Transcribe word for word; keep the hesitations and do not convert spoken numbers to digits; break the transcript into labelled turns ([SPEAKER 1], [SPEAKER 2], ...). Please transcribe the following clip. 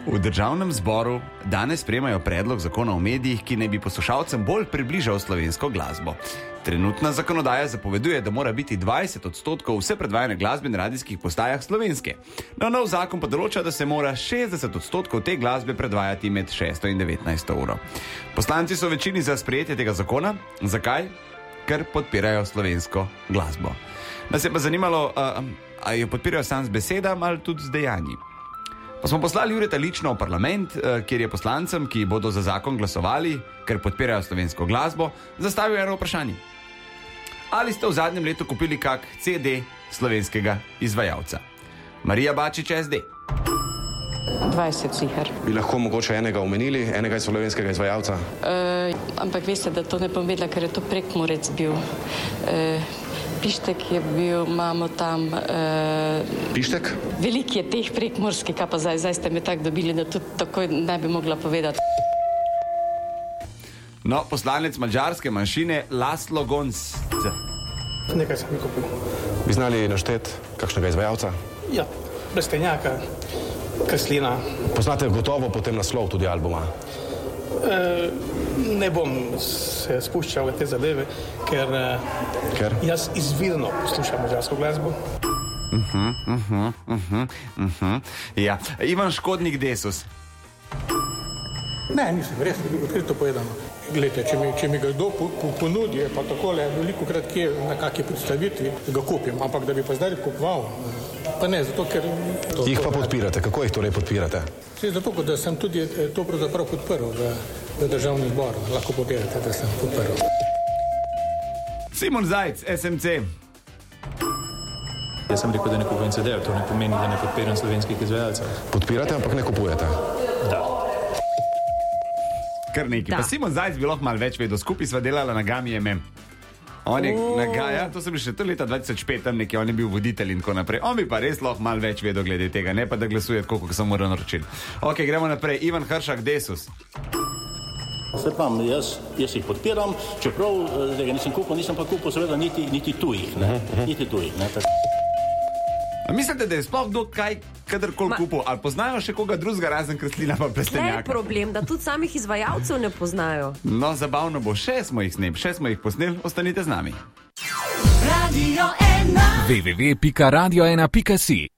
[SPEAKER 1] V državnem zboru danes sprejemajo predlog zakona o medijih, ki naj bi poslušalcem bolj približal slovensko glasbo. Trenutna zakonodaja zapoveduje, da mora biti dvajset odstotkov vse predvajane glasbe na radijskih postajah slovenske. No, nov zakon pa določa, da se mora šestdeset odstotkov te glasbe predvajati med šesto in devetnajsto uro. Poslanci so večini za sprejetje tega zakona. Zakaj? Ker podpirajo slovensko glasbo. Nas je pa zanimalo, ali jo podpirajo sam z besedami ali tudi z dejanji. Pa smo poslali Jureta lično v parlament, kjer je poslancem, ki bodo za zakon glasovali, ker podpirajo slovensko glasbo, zastavil eno vprašanje. Ali ste v zadnjem letu kupili kak C D slovenskega izvajalca? Marija Bačič, S D.
[SPEAKER 2] dvajset siher.
[SPEAKER 3] Bi lahko mogoče enega omenili, enega slovenskega izvajalca?
[SPEAKER 2] E, ampak veste, da to ne bom vedela, ker je to Prekmurec bil. E, Pištek je bil, imamo tam... E,
[SPEAKER 3] Pištek?
[SPEAKER 2] Veliko je teh prekmurskih, kaj pa zdaj, zdaj ste me tako dobili, da tudi takoj ne bi mogla povedati.
[SPEAKER 1] No, poslanec madžarske manjšine Laszlo Gonc.
[SPEAKER 4] Nekaj sem mi kupil.
[SPEAKER 3] Bi znali naštet kakšnega izvajalca?
[SPEAKER 4] Ja, Brestenjaka, Kreslina.
[SPEAKER 3] Poznate gotovo potem naslov tudi albuma?
[SPEAKER 4] E, ne bom se spuščal v te zadeve, ker,
[SPEAKER 3] ker?
[SPEAKER 4] jaz izvirno poslušam madžarsko glasbo.
[SPEAKER 1] Uh-huh, uh-huh, uh-huh, uh-huh. Ja. Ivan Škodnik, Desus.
[SPEAKER 4] Ne, nisem, res odkrito povedano. Glejte, če mi, če mi ga kdo ponudi, pa takole veliko krat kje na kakšni predstavitvi ga kupim, ampak da bi pa zdaj kupoval, pa ne, zato ker... To,
[SPEAKER 3] jih pa to, podpirate, kako jih torej podpirate?
[SPEAKER 4] Zato, da sem tudi to pravzaprav podprl v, v državni zbor, lahko povedate, da sem podprl.
[SPEAKER 1] Simon Zajc, S M C.
[SPEAKER 5] Jaz sem rekel, da ne kupujem C D-jev, to ne pomeni, da ne podpiram slovenskih izvajalcev.
[SPEAKER 3] Podpirate, ampak ne kupujete?
[SPEAKER 5] Da.
[SPEAKER 1] Kar nekaj. Pa Simon Zajc bi lahko malo več vedel. Skupaj sva delala na Gami M M. On je oh. na Gaja, to sem bil še to leta dva tisoč pet, tam nekje, on je bil voditelj in tako naprej. On bi pa res lahko malo več vedel glede tega, ne pa da glasuje tako, kot sem moral naročiti. Ok, gremo naprej. Ivan Hršak, Desus.
[SPEAKER 6] Se pa, jaz, jaz jih podpiram, čeprav tega nisem kupil, nisem pa kupil seveda niti, niti tujih, ne? Niti tujih, ne?
[SPEAKER 1] A mislite, da je sploh kdo kaj kadarkoli Ma... kupil? Ali poznajo še koga drugega razen Kreslina pa Plestenjaka?
[SPEAKER 7] Ne je problem, da tudi samih izvajalcev ne poznajo.
[SPEAKER 1] No, zabavno bo, še smo jih snem, še smo jih posneli, ostanite z nami.
[SPEAKER 8] Radio ena. w w w pika radio ena pika si